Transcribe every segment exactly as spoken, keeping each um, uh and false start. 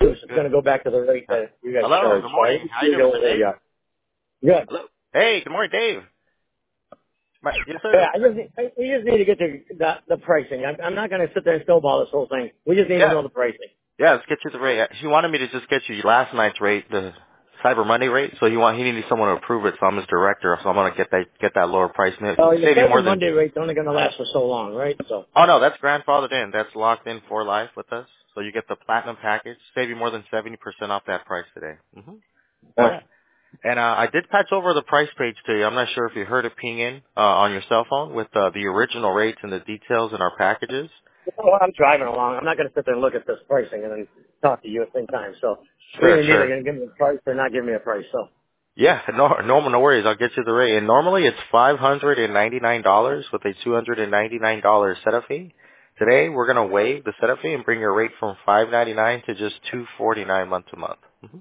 too, so it's Good. going to go back to the rate Uh, that you guys hello. charge, Good right? morning. How you You doing, know Mister what we Dave? got. Good. Hello. Hey. Good morning, Dave. My, yes, Yeah, sir. I just need, I- we just need to get the the, the pricing. I'm, I'm not going to sit there and snowball this whole thing. We just need to Yeah. know the pricing. Yeah. Let's get you the rate. She wanted me to just get you last night's rate, the Cyber Monday rate. So he want he needed someone to approve it. So I'm his director. So I'm gonna get that get that lower price. Maybe Oh, your save you more Cyber than. Monday rate's only going to last for so long, right? So, Oh no, that's grandfathered in. That's locked in for life with us. So you get the platinum package. Save you more than seventy percent off that price today. hmm uh, Yeah. And uh, I did patch over the price page to you. I'm not sure if you heard it ping in uh, on your cell phone with uh, the original rates and the details in our packages. well, I'm driving along. I'm not going to sit there and look at this pricing and then talk to you at the same time. So, Sure, you're either sure. going to give me a price or not give me a price. So, Yeah, no, no, no worries. I'll get you the rate. And normally it's five hundred and ninety-nine dollars with a two hundred and ninety-nine dollars setup fee. Today we're gonna waive the setup fee and bring your rate from five ninety-nine to just two forty-nine month to month. hmm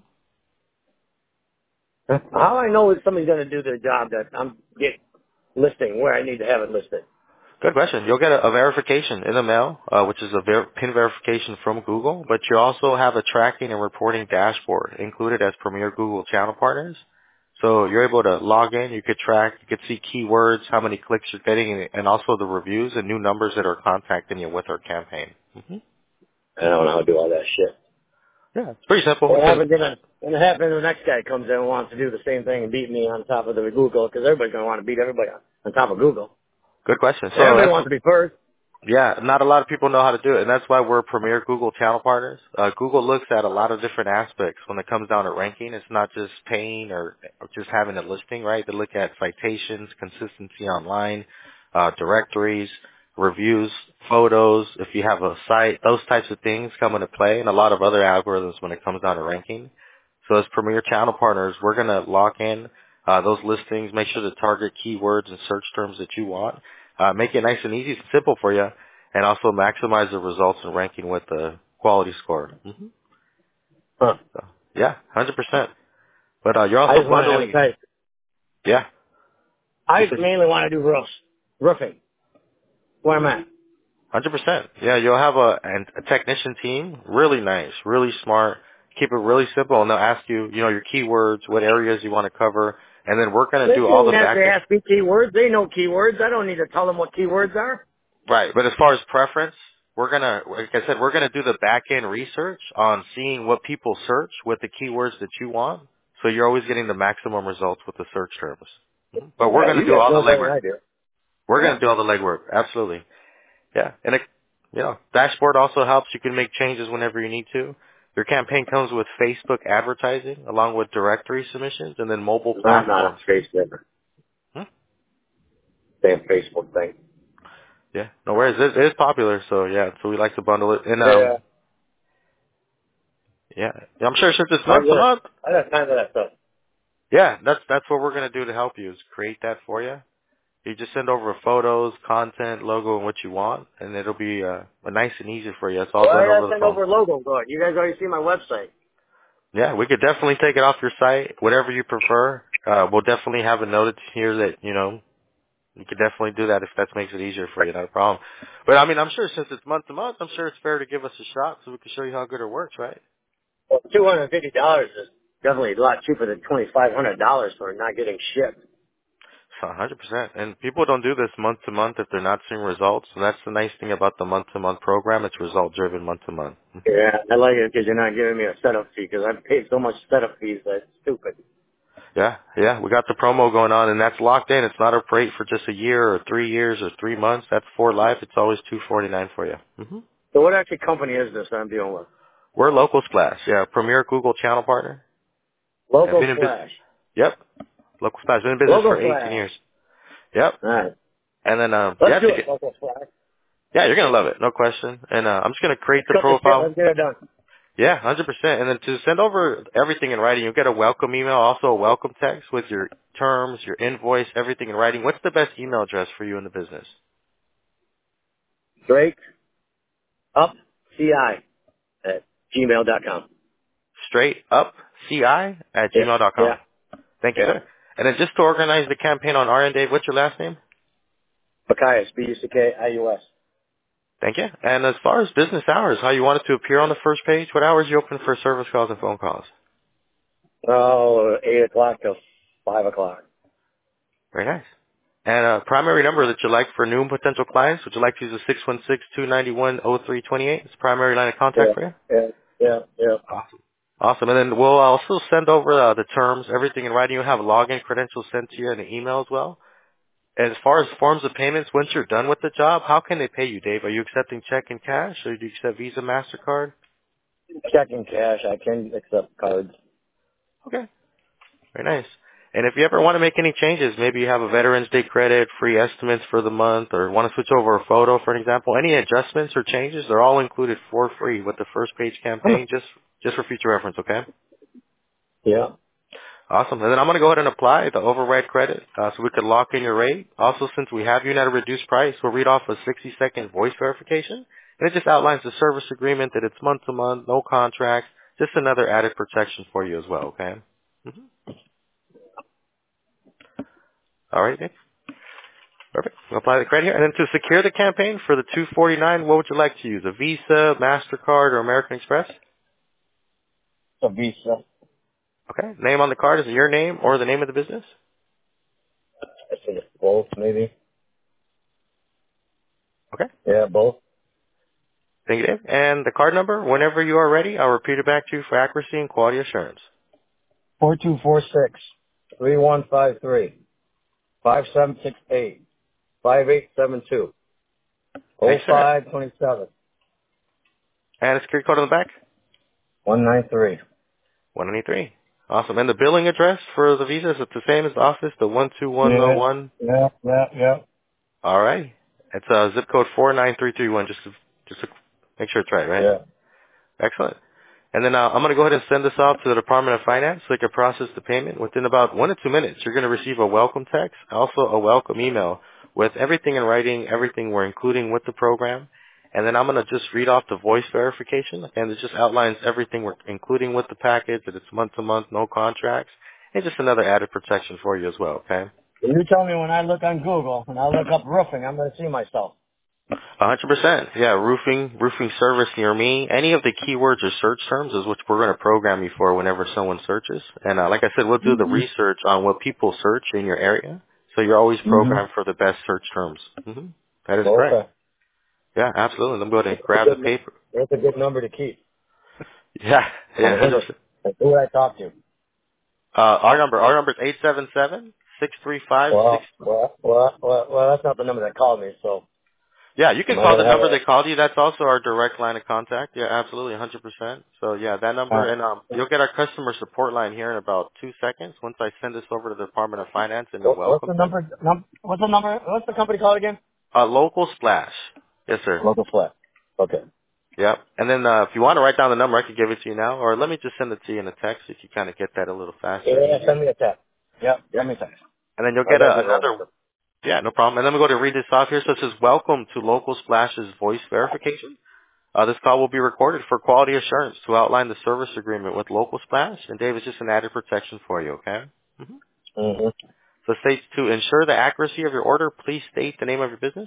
how I know if somebody's going to do their job that I'm get listing where I need to have it listed? Good question. You'll get a, a verification in the mail, uh, which is a ver- pin verification from Google, but you also have a tracking and reporting dashboard included as Premier Google channel partners. So you're able to log in, you could track, you could see keywords, how many clicks you're getting, and and also the reviews and new numbers that are contacting you with our campaign. hmm I don't know how to do all that shit. Yeah, it's pretty simple. What It's a, happens when, when it happens when the next guy comes in and wants to do the same thing and beat me on top of the Google, because everybody's going to want to beat everybody on, on top of Google. good question. So Everybody that's wants to be first. Yeah, not a lot of people know how to do it, and that's why we're premier Google channel partners. Uh, Google looks at a lot of different aspects when it comes down to ranking. It's not just paying or, or just having a listing, right? They look at citations, consistency online, uh, directories, reviews, photos, if you have a site, those types of things come into play, and a lot of other algorithms when it comes down to ranking. So as premier channel partners, we're going to lock in uh, those listings, make sure to target keywords and search terms that you want. Uh, make it nice and easy and simple for you, and also maximize the results and ranking with the quality score. hmm Huh. So, yeah, one hundred percent. But uh, you're I also just want to have a bundling. type. Yeah. You I said mainly want to do roofs. Roofing. Where I'm at. one hundred percent. Yeah, you'll have a, an- a technician team, really nice, really smart. Keep it really simple, and they'll ask you, you know, your keywords, what areas you want to cover, and then we're going to They do all don't the have back to end. ask me keywords. They know keywords. I don't need to tell them what keywords are. Right, but as far as preference, we're gonna, like I said, we're gonna do the back end research on seeing what people search with the keywords that you want. So you're always getting the maximum results with the search terms. Mhm. But we're Yeah, gonna you do guys all the know better legwork. than I do. We're Yeah. gonna do all the legwork. Absolutely. Yeah, and it, you know, dashboard also helps. You can make changes whenever you need to. Your campaign comes with Facebook advertising along with directory submissions and then mobile I'm not on platforms. Facebook. Hmm? Damn Facebook thing. Yeah, no worries. It, it is popular, so yeah. So we like to bundle it. And Yeah. um, yeah, I'm sure since it's I month to got, month. I got time for that stuff. Yeah, that's that's what we're gonna do to help you is create that for you. You just send over photos, content, logo, and what you want, and it'll be uh, nice and easy for you. It's all Why done did I over the send phone. over a logo? Good. You guys already see my website. Yeah, we could definitely take it off your site, whatever you prefer. Uh, we'll definitely have a note here that you know you could definitely do that if that makes it easier for you. Not a problem. But I mean, I'm sure since it's month to month, I'm sure it's fair to give us a shot so we can show you how good it works, right? Well, two hundred fifty dollars is definitely a lot cheaper than twenty five hundred dollars for not getting shipped. one hundred percent. And people don't do this month to month if they're not seeing results. And that's the nice thing about the month to month program. It's result driven month to month. Mhm. Yeah, I like it because you're not giving me a setup fee because I've paid so much setup fees that it's stupid. Yeah, yeah. We got the promo going on, and that's locked in. It's not a rate for just a year or three years or three months. That's for life. It's always two forty nine for you. hmm So what actually company is this that I'm dealing with? We're Local Splash. Yeah, premier Google channel partner. I've Local been in business. Flash. Yep, Local Splash. Been in business Local for eighteen Flash. years. Yep. All right. And then um, Let's yeah, do to it, get, Local Flash. yeah, you're gonna love it, no question. And uh, I'm just gonna create Let's the cut the shit. profile. Let's get it done. Yeah, one hundred percent. And then to send over everything in writing, you'll get a welcome email, also a welcome text with your terms, your invoice, everything in writing. What's the best email address for you in the business? Drake up ci at gmail dot com. Straight up ci at Yeah. gmail dot Yeah. com. Thank you, Yeah. sir. And then just to organize the campaign on our end, Dave, what's your last name? Bacchus. B U C K I U S. Thank you. And as far as business hours, how you want it to appear on the first page, what hours you open for service calls and phone calls? Oh, eight o'clock till five o'clock. Very nice. And a primary number that you like for new and potential clients, would you like to use a six one six, two nine one, zero three two eight? It's a primary line of Yeah, contact for you? yeah, yeah, yeah. Awesome. Awesome. And then we'll also send over uh, the terms, everything in writing. You'll have login credentials sent to you in the email as well. As far as forms of payments, once you're done with the job, how can they pay you, Dave? Are you accepting check and cash, or do you accept Visa, MasterCard? Checking cash. I can accept cards. Okay. Very nice. And if you ever want to make any changes, maybe you have a Veterans Day credit, free estimates for the month, or want to switch over a photo, for an example, any adjustments or changes, they're all included for free with the first page campaign, just just for future reference, okay? Yeah. Awesome. And then I'm going to go ahead and apply the override credit uh, so we could lock in your rate. Also, since we have you at a reduced price, we'll read off a sixty second voice verification. And it just outlines the service agreement that it's month to month, no contract, just another added protection for you as well, okay? Mm-hmm. All right, Nick. Perfect. We'll apply the credit here. And then to secure the campaign for the two forty-nine, what would you like to use? A Visa, MasterCard, or American Express? A Visa. Okay. Name on the card is your name or the name of the business? I think it's both, maybe. Okay. Yeah, both. Thank you, Dave. And the card number, whenever you are ready, I'll repeat it back to you for accuracy and quality assurance. Four two four six three one five three five seven six eight five eight seven two oh Thanks, sir. five twenty seven And the security code on the back? one nine three. one ninety-three. Awesome. And the billing address for the Visa, is it the same as the office, the one two one oh Yeah, one? yeah, yeah, yeah. All right. It's uh, zip code four nine three three one, just to, just to make sure it's right, right? Yeah. Excellent. And then uh, I'm going to go ahead and send this off to the Department of Finance so they can process the payment. Within about one to two minutes, you're going to receive a welcome text, also a welcome email with everything in writing, everything we're including with the program. And then I'm going to just read off the voice verification, and it just outlines everything we're including with the package, that it's month to month, no contracts, and just another added protection for you as well, okay? You tell me when I look on Google and I look up roofing, I'm going to see myself. A hundred percent. Yeah, roofing, roofing service near me. Any of the keywords or search terms is what we're going to program you for whenever someone searches. And uh, like I said, we'll do the Mm-hmm. research on what people search in your area. So you're always programmed Mm-hmm. for the best search terms. hmm That is correct. Okay. Yeah, absolutely. Let me go ahead and That's a grab the good, nu- paper. that's a good number to keep. Yeah, yeah, And one who, hundred the, percent. and who would I talk to? Uh, our number, our number is eight seven seven, six three five, six. Well, well, well, well, well, that's not the number that called me, so Yeah, you can am I call going the to have number a... they called you. That's also our direct line of contact. Yeah, absolutely, one hundred percent. So yeah, that number, and um, Uh, you'll get our customer support line here in about two seconds once I send this over to the Department of Finance in the what, what's welcome the text. number? Num, what's the number? What's the company called again? Uh, local splash. Yes, sir. Local Flat. Okay. Yep. And then uh, if you want to write down the number, I could give it to you now, or let me just send it to you in a text if you kind of get that a little faster and Yeah, easier. send me a text. Yep, Yeah. send me a text. And then you'll I get got to a, get rolling. another. Yeah, no problem. And then we go to read this off here. So it says, "Welcome to Local Splash's voice verification. Uh, this call will be recorded for quality assurance to outline the service agreement with Local Splash." And Dave, it's just an added protection for you, okay? hmm Mm-hmm. So it states, to ensure the accuracy of your order, please state the name of your business.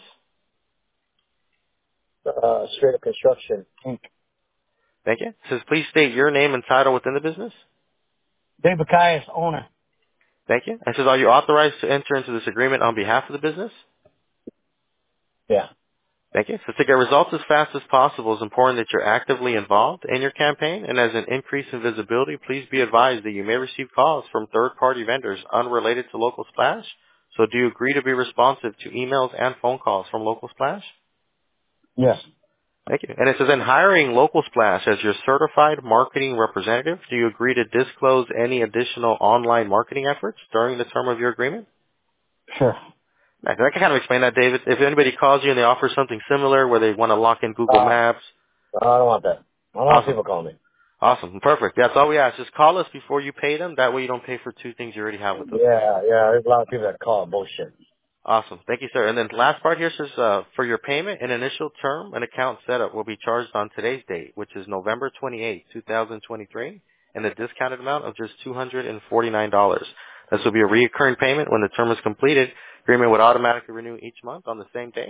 Uh, straight up construction. Inc. Thank you. It says, please state your name and title within the business. Dave Bacchias, owner. Thank you. It says, are you authorized to enter into this agreement on behalf of the business? Yeah. Thank you. So to get results as fast as possible, it's important that you're actively involved in your campaign, and as an increase in visibility, please be advised that you may receive calls from third-party vendors unrelated to Local Splash. So do you agree to be responsive to emails and phone calls from Local Splash? Yes. Thank you. And it says, in hiring Local Splash as your certified marketing representative, do you agree to disclose any additional online marketing efforts during the term of your agreement? Sure. I can kind of explain that, David. If anybody calls you and they offer something similar where they want to lock in Google Uh, Maps, I don't want that. I don't want awesome. people calling me. Awesome. Perfect. That's all we ask. Just call us before you pay them. That way you don't pay for two things you already have with us. Yeah, yeah, there's a lot of people that call bullshit. Awesome. Thank you, sir. And then last part here says, uh, for your payment, an initial term and account setup will be charged on today's date, which is November twenty-eighth, twenty twenty-three, and the discounted amount of just two hundred forty-nine dollars. This will be a recurring payment when the term is completed. Agreement would automatically renew each month on the same day.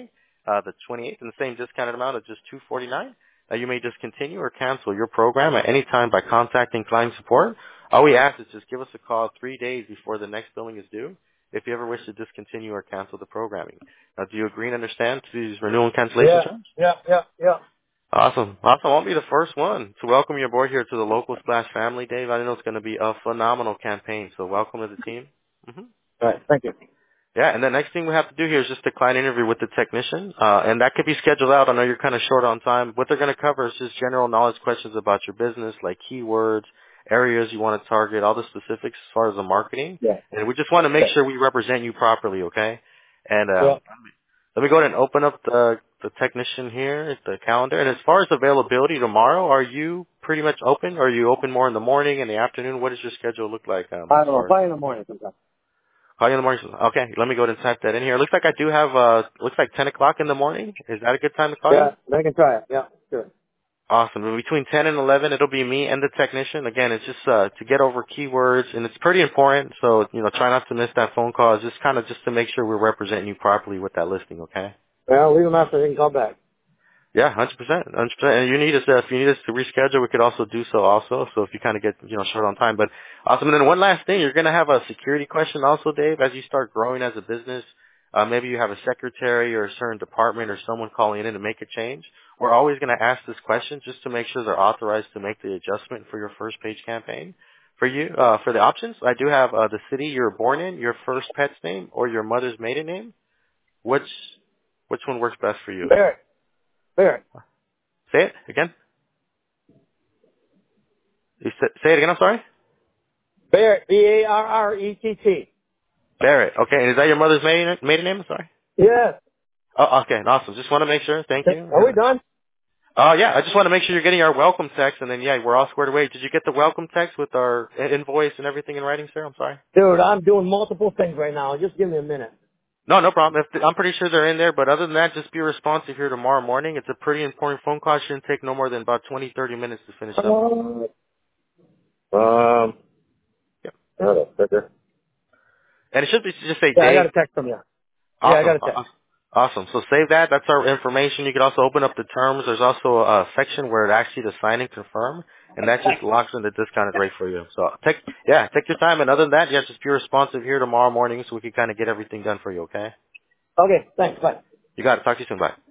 uh, the twenty-eighth, and the same discounted amount of just two hundred forty-nine dollars. Uh, you may discontinue or cancel your program at any time by contacting client support. All we ask is just give us a call three days before the next billing is due if you ever wish to discontinue or cancel the programming. Now, do you agree and understand to these renewal and cancellation Yeah, terms? yeah, yeah, yeah. Awesome. Awesome. I won't be the first one to welcome you aboard here to the local Splash family, Dave. I know it's going to be a phenomenal campaign, so welcome to the team. hmm All right, thank you. Yeah, and the next thing we have to do here is just a client interview with the technician, uh, and that could be scheduled out. I know you're kind of short on time. What they're going to cover is just general knowledge questions about your business, like keywords, areas you want to target, all the specifics as far as the marketing. Yeah, And we just want to make yeah, sure we represent you properly, okay? And yeah. um, let me go ahead and open up the the technician here, the calendar. And as far as availability tomorrow, are you pretty much open? Or are you open more in the morning, in the afternoon? What does your schedule look like um, I as don't know. far as Probably in the morning sometime. call you in the morning? Okay, let me go ahead and type that in here. It looks like I do have, uh, looks like ten o'clock in the morning. Is that a good time to call you? Yeah, they can try it. Yeah, sure. Awesome. And between ten and eleven, it'll be me and the technician. Again, it's just uh, to get over keywords, and it's pretty important. So, you know, try not to miss that phone call. It's just kind of just to make sure we're representing you properly with that listing, okay? Well, leave them after they can call back. Yeah, hundred percent, hundred percent. And you need us uh, if you need us to reschedule, we could also do so. Also, so if you kind of get you know short on time, but awesome. And then one last thing, you're gonna have a security question also, Dave, as you start growing as a business. Uh, maybe you have a secretary or a certain department or someone calling in to make a change. We're always gonna ask this question just to make sure they're authorized to make the adjustment for your first page campaign. For you, uh, for the options, I do have uh, the city you were born in, your first pet's name, or your mother's maiden name. Which which one works best for you? Barrett, Barrett, Say it again. You sa- say it again, I'm sorry? Barrett, B A R R E T T. Barrett. Okay, and is that your mother's maiden, maiden name? I'm sorry. Yes. Oh, okay, awesome. Just want to make sure. Thank you. Are we And, done? uh, yeah, I just want to make sure you're getting our welcome text, and then, yeah, we're all squared away. Did you get the welcome text with our i- invoice and everything in writing, sir? I'm sorry. Dude, I'm doing multiple things right now. Just give me a minute. No, no problem. If I'm pretty sure they're in there, but other than that, just be responsive here tomorrow morning. It's a pretty important phone call. It shouldn't take no more than about twenty, thirty minutes to finish up. Um, um, Yep. hello, Victor. And it should be just say Yeah, I got Dave. a text from you. Yeah, I Awesome. got a text. Awesome. Awesome. So save that. That's our information. You can also open up the terms. There's also a section where it asks you to sign and confirm, and that just locks in the discounted rate for you. So take, yeah, take your time. And other than that, yeah, just be responsive here tomorrow morning so we can kind of get everything done for you, okay? Okay, thanks. Bye. You got it. Talk to you soon. Bye.